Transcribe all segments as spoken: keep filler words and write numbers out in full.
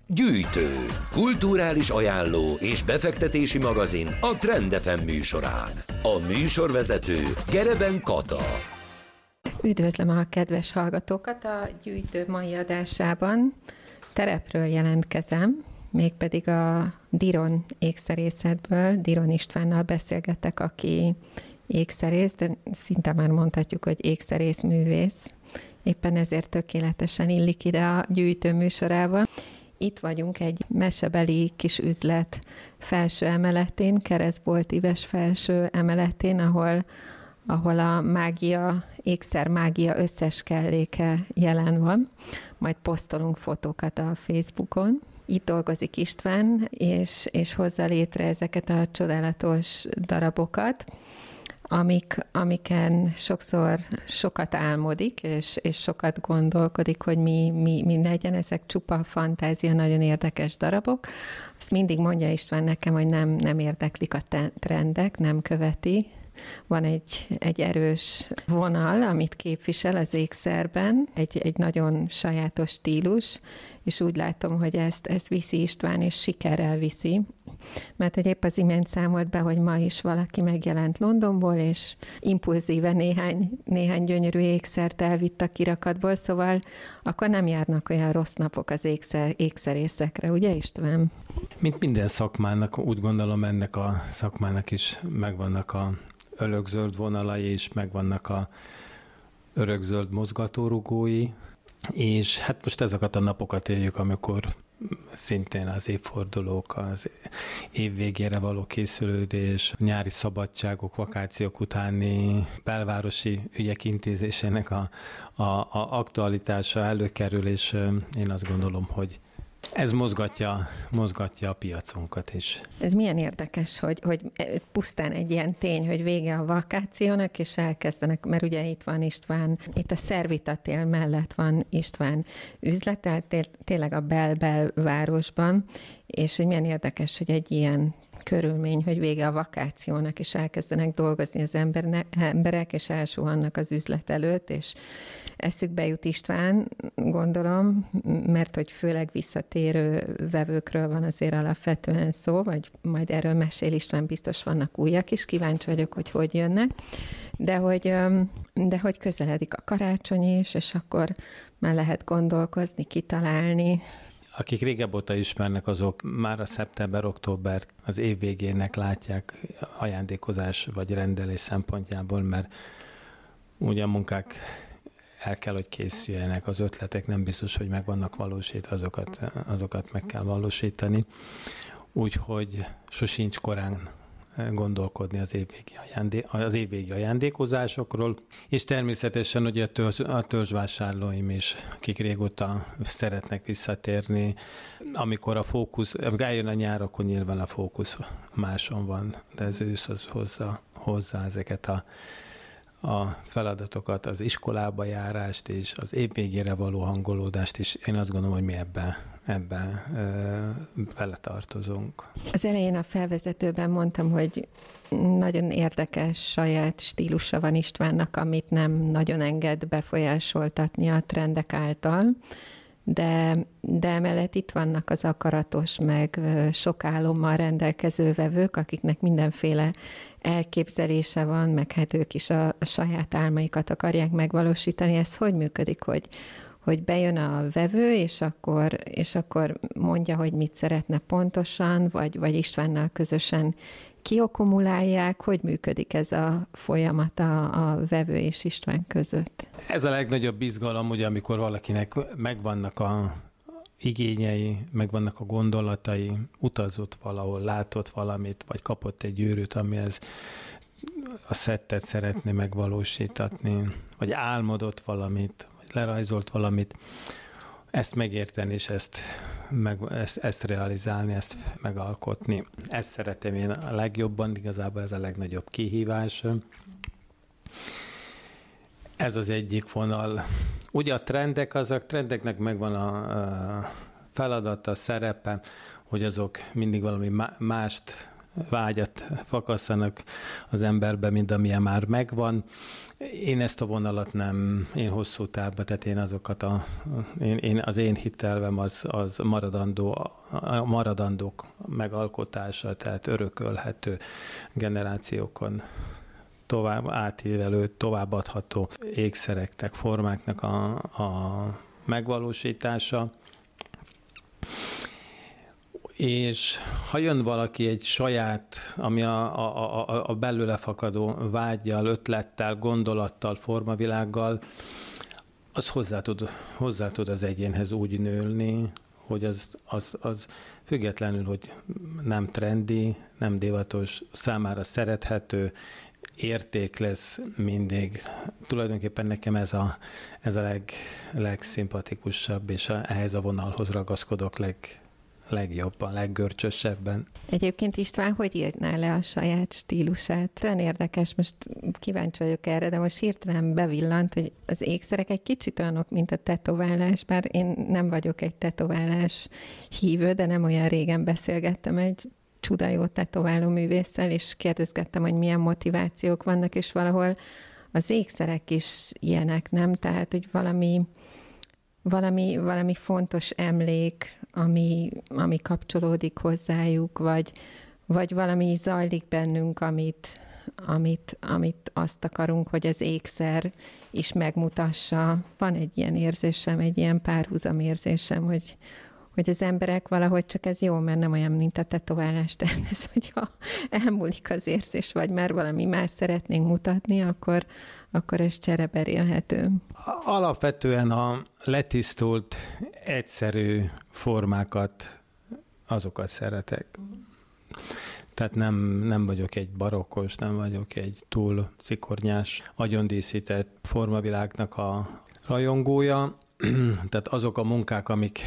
Gyűjtő, kulturális ajánló és befektetési magazin a Trend ef em műsorán. A műsorvezető Gereben Kata. Üdvözlöm a kedves hallgatókat a Gyűjtő mai adásában. Terepről jelentkezem, mégpedig a Diron ékszerészetből. Diron Istvánnal beszélgetek, aki ékszerész, de szinte már mondhatjuk, hogy ékszerész művész. Éppen ezért tökéletesen illik ide a Gyűjtő műsorába. Itt vagyunk egy mesebeli kis üzlet felső emeletén, Keresztbolt Ives felső emeletén, ahol, ahol a mágia, ékszer mágia összes kelléke jelen van. Majd posztolunk fotókat a Facebookon. Itt dolgozik István, és, és hozza létre ezeket a csodálatos darabokat, amik, amiken sokszor sokat álmodik, és, és sokat gondolkodik, hogy mi, mi, mi legyen, ezek csupa fantázia, nagyon érdekes darabok. Azt mindig mondja István nekem, hogy nem, nem érdeklik a trendek, nem követi. Van egy, egy erős vonal, amit képvisel az ékszerben, egy, egy nagyon sajátos stílus, és úgy látom, hogy ezt, ezt viszi István, és sikerrel viszi. Mert hogy épp az imént számolt be, hogy ma is valaki megjelent Londonból, és impulzíve néhány, néhány gyönyörű ékszert elvitt a kirakatból, szóval akkor nem járnak olyan rossz napok az ékszer, ékszerészekre, ugye István? Mint minden szakmának, úgy gondolom ennek a szakmának is megvannak a örökzöld vonalai, és megvannak a örökzöld mozgatórugói, és hát most ezeket a napokat éljük, amikor szintén az évfordulók, az év végére való készülődés, nyári szabadságok, vakációk utáni belvárosi ügyek intézésének a, a, a aktualitása előkerül, és én azt gondolom, hogy ez mozgatja, mozgatja a piacunkat is. Ez milyen érdekes, hogy, hogy pusztán egy ilyen tény, hogy vége a vakációnak, és elkezdenek, mert ugye itt van István, itt a Szervitatél mellett van István üzlete, tényleg a bel-bel városban, és hogy milyen érdekes, hogy egy ilyen körülmény, hogy vége a vakációnak, és elkezdenek dolgozni az embernek, emberek, és elsuhannak az üzlet előtt, és eszükbe jut István, gondolom, mert hogy főleg visszatérő vevőkről van azért alapvetően szó, vagy majd erről mesél István, biztos vannak újak is, kíváncsi vagyok, hogy hogy jönnek, de hogy, de hogy közeledik a karácsony is, és akkor már lehet gondolkozni, kitalálni. Akik régebb óta ismernek, azok már a szeptember-október az év végének látják ajándékozás vagy rendelés szempontjából, mert ugye a munkák el kell, hogy készüljenek, az ötletek nem biztos, hogy meg vannak valósítva, azokat, azokat meg kell valósítani. Úgyhogy sosincs korán gondolkodni az évvégi, ajándé- az évvégi ajándékozásokról, és természetesen ugye a, törzs, a törzsvásárlóim is, akik régóta szeretnek visszatérni, amikor a fókusz, eljön a nyár, akkor nyilván a fókusz máson van, de az ősz az hozza, hozza ezeket a a feladatokat, az iskolába járást és az év végére való hangolódást is. Én azt gondolom, hogy mi ebben ebbe, beletartozunk. Az elején a felvezetőben mondtam, hogy nagyon érdekes saját stílusa van Istvánnak, amit nem nagyon enged befolyásoltatni a trendek által, de, de emellett itt vannak az akaratos, meg sok álommal rendelkező vevők, akiknek mindenféle elképzelése van, meg hát ők is a, a saját álmaikat akarják megvalósítani. Ez hogy működik, hogy, hogy bejön a vevő, és akkor, és akkor mondja, hogy mit szeretne pontosan, vagy, vagy Istvánnal közösen kiokumulálják, hogy működik ez a folyamat a, a vevő és István között? Ez a legnagyobb izgalom, ugye, amikor valakinek megvannak a igényei, megvannak a gondolatai, utazott valahol, látott valamit, vagy kapott egy gyűrűt, amihez a szettet szeretné megvalósítatni, vagy álmodott valamit, vagy lerajzolt valamit, ezt megérteni, és ezt, meg, ezt, ezt realizálni, ezt megalkotni. Ezt szeretem én a legjobban, igazából ez a legnagyobb kihívás. Ez az egyik vonal. Ugye a trendek, azok a trendeknek megvan a feladata, a szerepe, hogy azok mindig valami mást vágyat fakasszanak az emberbe, mint amilyen már megvan. Én ezt a vonalat nem, én hosszú távban, tehát én azokat a, én, én, az én hitelvem az, az maradandó, a maradandók megalkotása, tehát örökölhető generációkon tovább átívelő, továbbadható ékszereknek, formáknak a, a megvalósítása. És ha jön valaki egy saját, ami a, a, a, a belőle fakadó vággyal, ötlettel, gondolattal, formavilággal, az hozzá tud, hozzá tud az egyénhez úgy nőni, hogy az, az, az függetlenül, hogy nem trendi, nem divatos, számára szerethető, érték lesz mindig. Tulajdonképpen nekem ez a, ez a leg, legszimpatikusabb, és a, ehhez a vonalhoz ragaszkodok leg, legjobban, leggörcsösebben. Egyébként István, hogy írná le a saját stílusát? Olyan érdekes, most kíváncsi vagyok erre, de most hirtelen bevillant, hogy az ékszerek egy kicsit olyanok, mint a tetoválás, bár én nem vagyok egy tetoválás hívő, de nem olyan régen beszélgettem egy csuda jó tetováló művésszel, és kérdezgettem, hogy milyen motivációk vannak, és valahol az ékszerek is ilyenek, nem? Tehát, hogy valami, valami, valami fontos emlék, ami, ami kapcsolódik hozzájuk, vagy, vagy valami zajlik bennünk, amit, amit, amit azt akarunk, hogy az ékszer is megmutassa. Van egy ilyen érzésem, egy ilyen párhuzam érzésem, hogy hogy az emberek valahogy csak ez jó, mert nem olyan, mint a tetoválás, de ez, hogyha elmúlik az érzés, vagy már valami más szeretnénk mutatni, akkor, akkor ez csereberélhető. Alapvetően a letisztult, egyszerű formákat, azokat szeretek. Tehát nem, nem vagyok egy barokkos, nem vagyok egy túl cikornyás, agyondíszített formavilágnak a rajongója. Tehát azok a munkák, amik,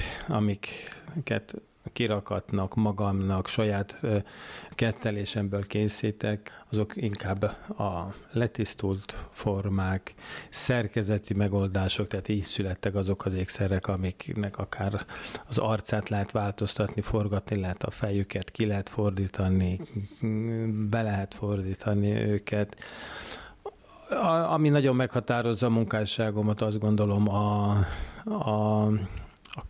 amiket kirakatnak magamnak, saját kettelésemből készítek, azok inkább a letisztult formák, szerkezeti megoldások, tehát így születtek azok az ékszerek, amiknek akár az arcát lehet változtatni, forgatni lehet a fejüket, ki lehet fordítani, be lehet fordítani őket. A, ami nagyon meghatározza a munkásságomat, azt gondolom a, a, a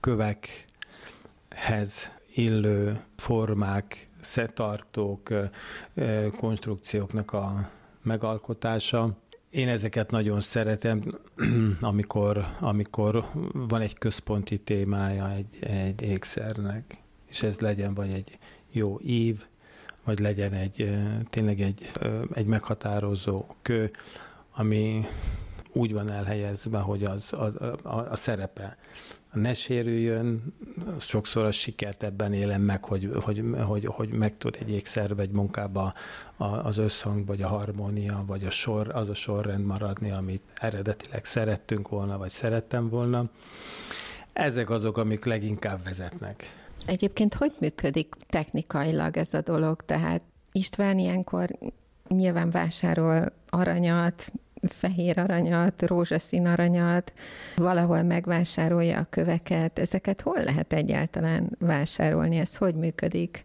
kövekhez illő formák, szetartók, konstrukcióknak a megalkotása. Én ezeket nagyon szeretem, amikor, amikor van egy központi témája egy, egy ékszernek, és ez legyen vagy egy jó ív, vagy legyen egy, tényleg egy, egy meghatározó kő, ami úgy van elhelyezve, hogy az a, a, a szerepe ne sérüljön, sokszor a sikert ebben élem meg, hogy, hogy, hogy, hogy meg tud egy ékszerbe, egy munkába az összhang, vagy a harmónia, vagy a sor, az a sorrend maradni, amit eredetileg szerettünk volna, vagy szerettem volna. Ezek azok, amik leginkább vezetnek. Egyébként hogy működik technikailag ez a dolog? Tehát István ilyenkor nyilván vásárol aranyat, fehér aranyat, rózsaszín aranyat, valahol megvásárolja a köveket. Ezeket hol lehet egyáltalán vásárolni? Ez hogy működik?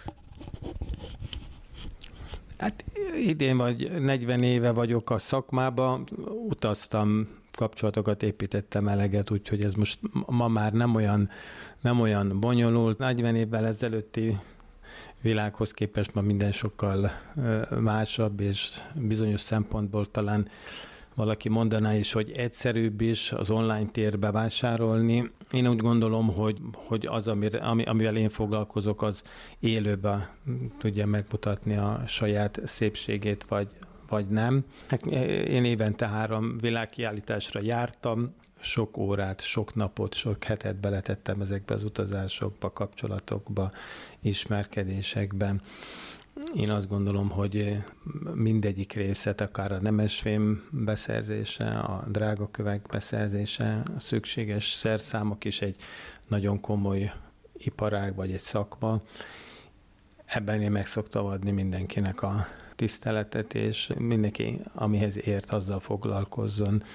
Hát idén vagy negyven éve vagyok a szakmában, utaztam, kapcsolatokat építettem eleget, úgyhogy ez most ma már nem olyan, nem olyan bonyolult. negyven évvel ezelőtti világhoz képest ma minden sokkal másabb, és bizonyos szempontból talán valaki mondaná is, hogy egyszerűbb is az online térbe vásárolni. Én úgy gondolom, hogy, hogy az, amire, ami, amivel én foglalkozok, az élőben tudja megmutatni a saját szépségét, vagy, vagy nem. Én évente három világkiállításra jártam, sok órát, sok napot, sok hetet beletettem ezekbe az utazásokba, kapcsolatokba, ismerkedésekben. Én azt gondolom, hogy mindegyik részet, akár a nemesfém beszerzése, a drága kövek beszerzése, a szükséges szerszámok is egy nagyon komoly iparág vagy egy szakma. Ebben én meg szoktam adni mindenkinek a tiszteletet, és mindenki, amihez ért, azzal foglalkozzon.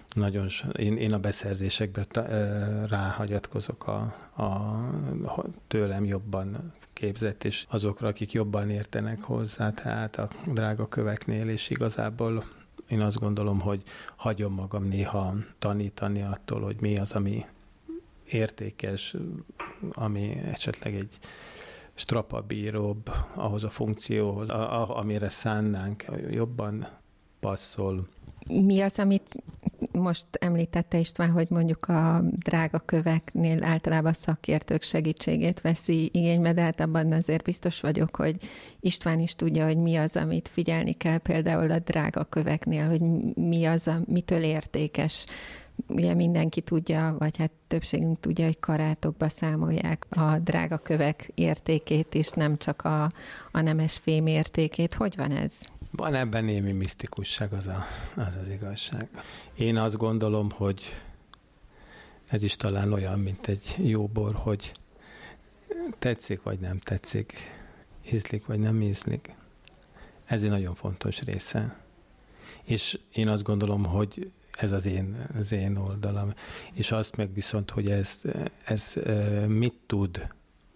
nagyon, én, én a beszerzésekben ráhagyatkozok a, a tőlem jobban képzett, és azokra, akik jobban értenek hozzá, tehát a drága köveknél, és igazából én azt gondolom, hogy hagyom magam néha tanítani attól, hogy mi az, ami értékes, ami esetleg egy strapabíróbb ahhoz a funkcióhoz, a, a, amire szánnánk, jobban passzol. Mi az, amit most említette István, hogy mondjuk a drága köveknél általában szakértők segítségét veszi igénybe, de hát abban azért biztos vagyok, hogy István is tudja, hogy mi az, amit figyelni kell például a drága köveknél, hogy mi az, a, mitől értékes. Ugye mindenki tudja, vagy hát többségünk tudja, hogy karátokba számolják a drága kövek értékét, és nem csak a, a nemes fém értékét. Hogy van ez? Van ebben némi misztikusság, az, a, az az igazság. Én azt gondolom, hogy ez is talán olyan, mint egy jó bor, hogy tetszik vagy nem tetszik, ízlik vagy nem ízlik. Ez egy nagyon fontos része. És én azt gondolom, hogy ez az én, az én oldalam. És azt meg viszont, hogy ez, ez mit tud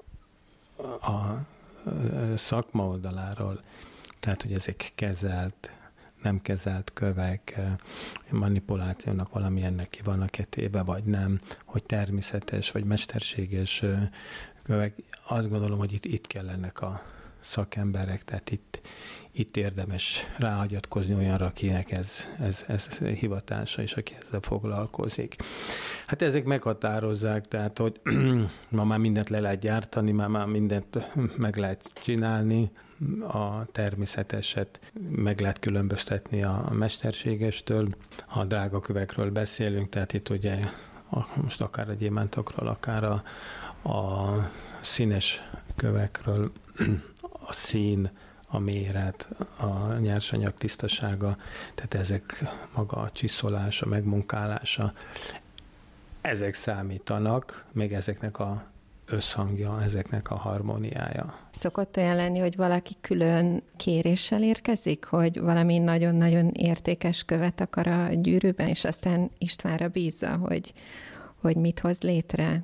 a szakma oldaláról, tehát, hogy ezek kezelt, nem kezelt kövek, manipulációnak valamilyennek ki vannak téve, vagy nem, hogy természetes, vagy mesterséges kövek. Azt gondolom, hogy itt, itt kellenek a szakemberek, tehát itt, itt érdemes ráhagyatkozni olyanra, akinek ez, ez, ez hivatása, és aki ezzel foglalkozik. Hát ezek meghatározzák, tehát, hogy ma már mindent le lehet gyártani, már, már mindent meg lehet csinálni, a természeteset meg lehet különböztetni a mesterségestől. A drága kövekről beszélünk, tehát itt ugye a, most akár a gyémántokról, akár a, a színes kövekről, a szín, a méret, a nyersanyag tisztasága, tehát ezek maga a csiszolás, a megmunkálása, ezek számítanak, még ezeknek a összhangja, ezeknek a harmóniája. Szokott olyan lenni, hogy valaki külön kéréssel érkezik, hogy valami nagyon-nagyon értékes követ akar a gyűrűben, és aztán Istvánra bízza, hogy, hogy mit hoz létre?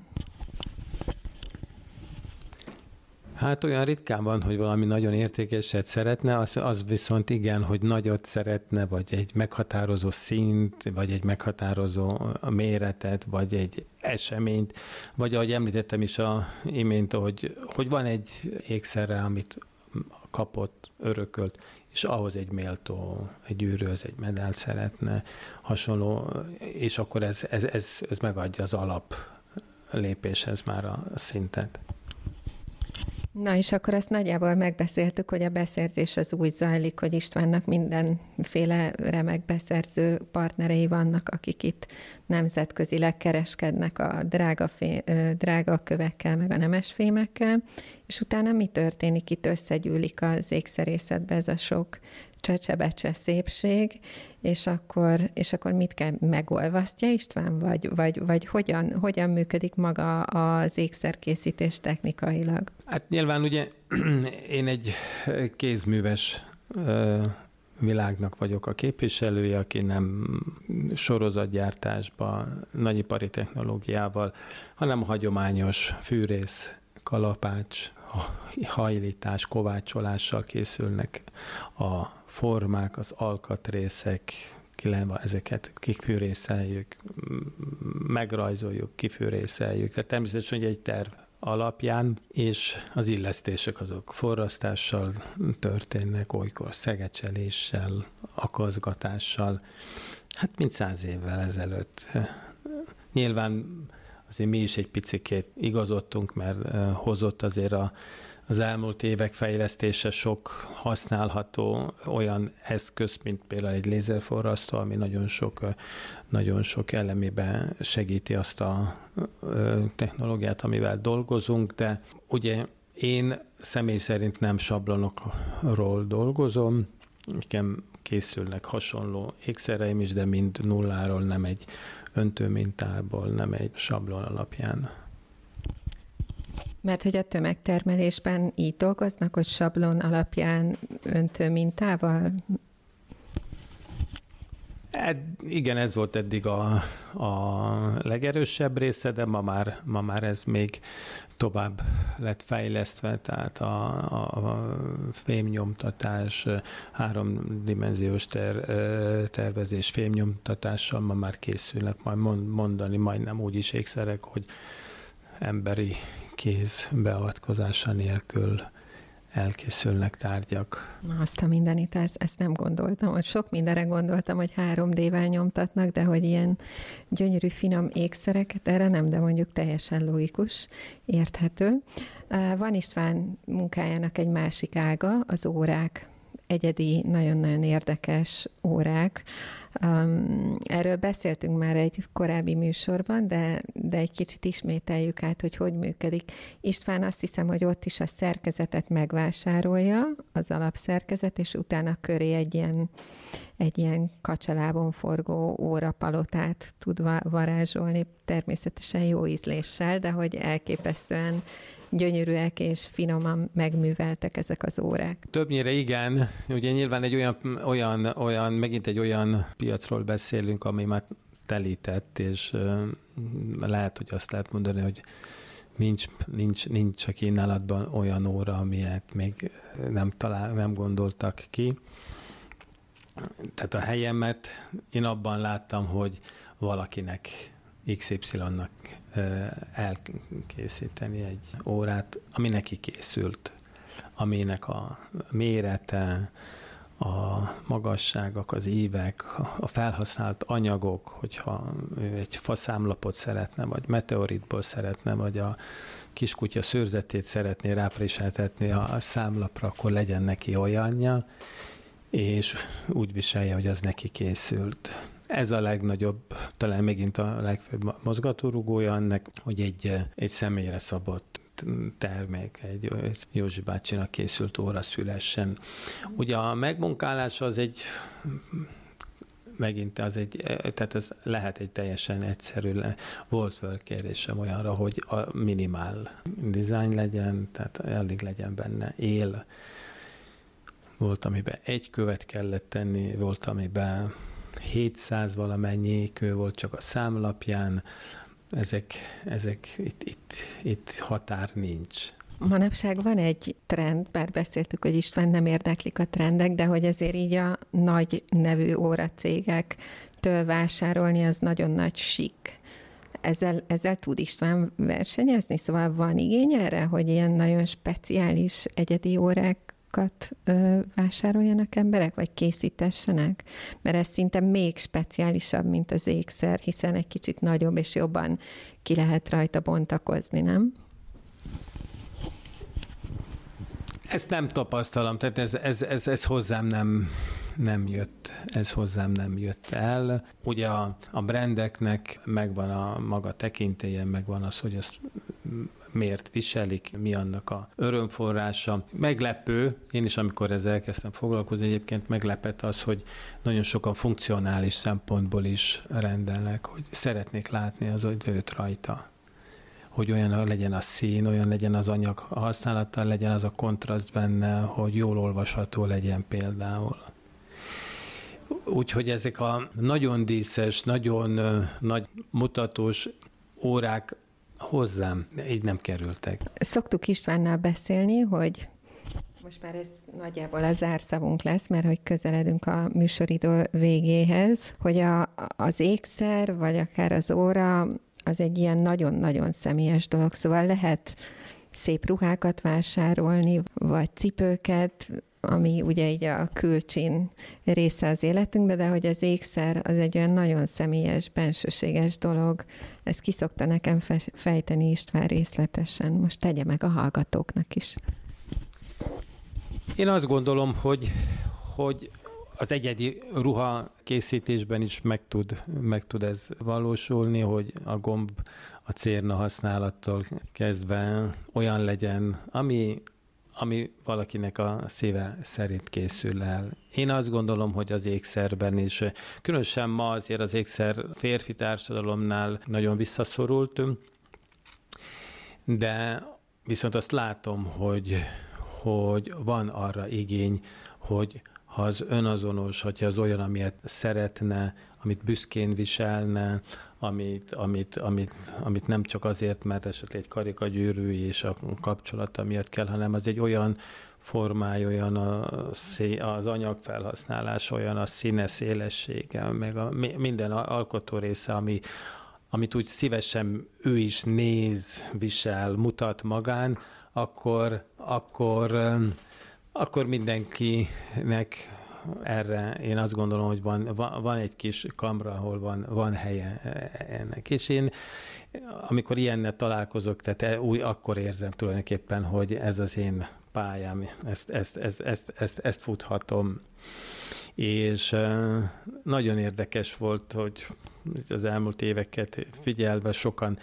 Hát olyan ritkán van, hogy valami nagyon értékeset szeretne, az, az viszont igen, hogy nagyot szeretne, vagy egy meghatározó színt, vagy egy meghatározó méretet, vagy egy eseményt, vagy ahogy említettem is a imént, hogy, hogy van egy ékszerre, amit kapott, örökölt, és ahhoz egy méltó, egy gyűrűhöz egy medált szeretne, hasonló, és akkor ez, ez, ez, ez megadja az alap lépéshez már a szintet. Na és akkor azt nagyjából megbeszéltük, hogy a beszerzés az úgy zajlik, hogy Istvánnak mindenféle remek beszerző partnerei vannak, akik itt nemzetközileg kereskednek a drága, fé, drága kövekkel, meg a nemes fémekkel, és utána mi történik? Itt összegyűlik az ékszerészetbe ez a sok csecsebecse szépség, és akkor, és akkor mit kell, megolvasztja István, vagy, vagy, vagy hogyan, hogyan működik maga az ékszerkészítés technikailag? Hát nyilván ugye én egy kézműves világnak vagyok a képviselője, aki nem sorozatgyártásban, nagyipari technológiával, hanem hagyományos fűrész, kalapács, hajlítás, kovácsolással készülnek a formák, az alkatrészek, ezeket kifűrészeljük, megrajzoljuk, kifűrészeljük. Tehát természetesen egy terv alapján, és az illesztések azok forrasztással történnek, olykor szegecseléssel, akaszgatással, hát mint száz évvel ezelőtt. Nyilván azért mi is egy picikét igazodtunk, mert hozott azért a, az elmúlt évek fejlesztése sok használható olyan eszköz, mint például egy lézerforrasztó, ami nagyon sok, nagyon sok elemében segíti azt a technológiát, amivel dolgozunk, de ugye én személy szerint nem sablonokról dolgozom, nekem készülnek hasonló ékszereim is, de mind nulláról, nem egy öntőmintából, nem egy sablon alapján. Mert hogy a tömegtermelésben így dolgoznak, hogy sablon alapján öntőmintával? Ed, igen, ez volt eddig a, a legerősebb része, de ma már, ma már ez még tovább lett fejlesztve, tehát a, a, a fémnyomtatás, háromdimenziós ter, tervezés fémnyomtatással ma már készülnek majd mondani majdnem úgy is ékszerek, hogy emberi kéz beavatkozása nélkül elkészülnek tárgyak. Na, azt a mindenit, ezt, ezt nem gondoltam. Hogy sok mindenre gondoltam, hogy három dé-vel nyomtatnak, de hogy ilyen gyönyörű, finom ékszereket, erre nem, de mondjuk teljesen logikus, érthető. Van István munkájának egy másik ága, az órák. Egyedi, nagyon-nagyon érdekes órák. Um, erről beszéltünk már egy korábbi műsorban, de, de egy kicsit ismételjük át, hogy hogy működik. István azt hiszem, hogy ott is a szerkezetet megvásárolja, az alapszerkezet, és utána köré egy ilyen, egy ilyen kacsalábon forgó órapalotát tud varázsolni, természetesen jó ízléssel, de hogy elképesztően gyönyörűek és finoman megműveltek ezek az órák. Többnyire igen. Ugye nyilván egy olyan, olyan, olyan megint egy olyan piacról beszélünk, ami már telített, és uh, lehet, hogy azt lehet mondani, hogy nincs, nincs, nincs a kínálatban olyan óra, amilyet még nem, talál, nem gondoltak ki. Tehát a helyemet én abban láttam, hogy valakinek iksz ipszilonnak elkészíteni egy órát, ami neki készült, aminek a mérete, a magasságok, az ívek, a felhasznált anyagok, hogyha egy faszámlapot szeretne, vagy meteoritból szeretne, vagy a kiskutya szőrzetét szeretné rápréseltetni a számlapra, akkor legyen neki olyanja, és úgy viselje, hogy az neki készült. Ez a legnagyobb, talán megint a legfőbb mozgatórugója ennek, hogy egy, egy személyre szabott termék, egy Józsi bácsinak készült óra szülessen. Ugye a megmunkálás az egy, megint az egy, tehát ez lehet egy teljesen egyszerű, volt fölkérésem olyanra, hogy a minimál design legyen, tehát elég legyen benne él. Volt, amiben egy követ kellett tenni, volt, amiben hétszáz valamennyi kő volt csak a számlapján, ezek, ezek itt, itt, itt határ nincs. Manapság van egy trend, bár beszéltük, hogy István nem érdeklik a trendek, de hogy ezért így a nagy nevű óracégektől vásárolni, az nagyon nagy sik. Ezzel, ezzel tud István versenyezni? Szóval van igény erre, hogy ilyen nagyon speciális egyedi órák Ö, vásároljanak emberek, vagy készítessenek? Mert ez szinte még speciálisabb, mint az ékszer, hiszen egy kicsit nagyobb és jobban ki lehet rajta bontakozni, nem? Ezt nem tapasztalom, tehát ez, ez, ez, ez hozzám nem, nem jött, ez hozzám nem jött el. Ugye a, a brandeknek megvan a maga tekintélye, megvan az, hogy azt miért viselik, mi annak a örömforrása. Meglepő, én is amikor ezzel elkezdtem foglalkozni, egyébként meglepett az, hogy nagyon sokan funkcionális szempontból is rendelnek, hogy szeretnék látni az időt rajta. Hogy olyan legyen a szín, olyan legyen az anyag használattal, legyen az a kontraszt benne, hogy jól olvasható legyen például. Úgyhogy ezek a nagyon díszes, nagyon uh, nagy mutatós órák hozzám így nem kerültek. Szoktuk Istvánnal beszélni, hogy most már ez nagyjából a zárszavunk lesz, mert hogy közeledünk a műsoridő végéhez, hogy a, az ékszer, vagy akár az óra, az egy ilyen nagyon-nagyon személyes dolog, szóval lehet szép ruhákat vásárolni, vagy cipőket, ami ugye így a külcsin része az életünkben, de hogy az ékszer az egy olyan nagyon személyes, bensőséges dolog. Ezt ki szokta nekem fejteni István részletesen. Most tegye meg a hallgatóknak is. Én azt gondolom, hogy, hogy az egyedi ruha készítésben is meg tud, meg tud ez valósulni, hogy a gomb, a cérna használattól kezdve olyan legyen, ami, ami valakinek a szíve szerint készül el. Én azt gondolom, hogy az ékszerben is, különösen ma azért az ékszer férfi társadalomnál nagyon visszaszorult, de viszont azt látom, hogy, hogy van arra igény, hogy ha az önazonos, hogyha az olyan, amilyet szeretne, amit büszkén viselne, amit, amit, amit, amit nem csak azért, mert esetleg egy karikagyűrű és a kapcsolata miatt kell, hanem az egy olyan formája, olyan a szé, az anyagfelhasználás, olyan a színe, szélessége, meg a, minden alkotó része, ami, amit úgy szívesen ő is néz, visel, mutat magán, akkor, akkor, akkor mindenkinek erre én azt gondolom, hogy van, van egy kis kamra, ahol van, van helye ennek. És én, amikor ilyennel találkozok, tehát úgy, akkor érzem tulajdonképpen, hogy ez az én pályám, ezt, ezt, ezt, ezt, ezt, ezt futhatom. És nagyon érdekes volt, hogy az elmúlt éveket figyelve sokan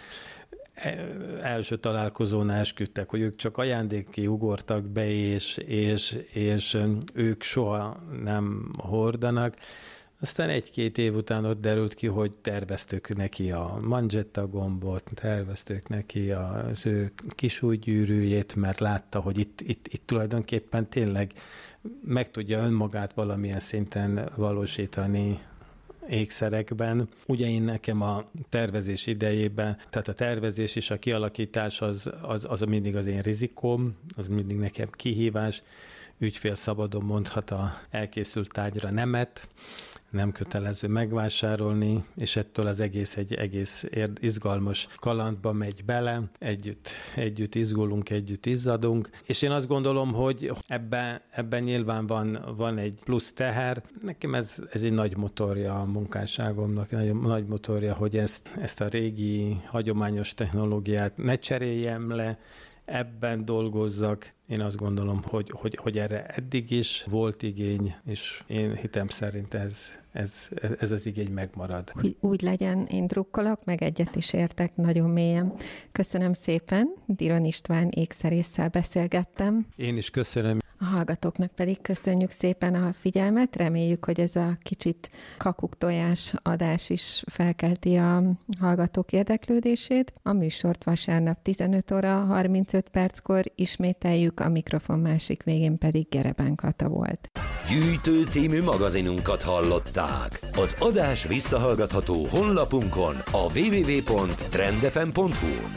első találkozónál esküdtek, hogy ők csak ajándékké ugortak be, és, és, és ők soha nem hordanak. Aztán egy-két év után ott derült ki, hogy terveztük neki a manzsetta gombot, terveztük neki az ő kisújgyűrűjét, mert látta, hogy itt, itt, itt tulajdonképpen tényleg meg tudja önmagát valamilyen szinten valósítani ékszerekben. Ugye én nekem a tervezés idejében, tehát a tervezés és a kialakítás az, az, az mindig az én rizikóm, az mindig nekem kihívás. Ügyfél szabadon mondhat a elkészült tárgyra nemet, nem kötelező megvásárolni, és ettől az egész egy egész izgalmas kalandba megy bele, együtt, együtt izgulunk, együtt izzadunk, és én azt gondolom, hogy ebben, ebben nyilván van, van egy plusz teher. Nekem ez, ez egy nagy motorja a munkásságomnak, nagy, nagy motorja, hogy ezt, ezt a régi, hagyományos technológiát ne cseréljem le, ebben dolgozzak. Én azt gondolom, hogy, hogy, hogy erre eddig is volt igény, és én hitem szerint ez, ez, ez az igény megmarad. Úgy, úgy legyen, én drukkolok, meg egyet is értek nagyon mélyen. Köszönöm szépen, Diron István ékszerésszel beszélgettem. Én is köszönöm. A hallgatóknak pedig köszönjük szépen a figyelmet, reméljük, hogy ez a kicsit kakuktojás adás is felkelti a hallgatók érdeklődését. A műsort vasárnap tizenöt óra harmincöt perckor ismételjük, a mikrofon másik végén pedig Gereben Kata volt. Gyűjtő című magazinunkat hallották. Az adás visszahallgatható honlapunkon a double-u double-u double-u pont trend f m pont h u.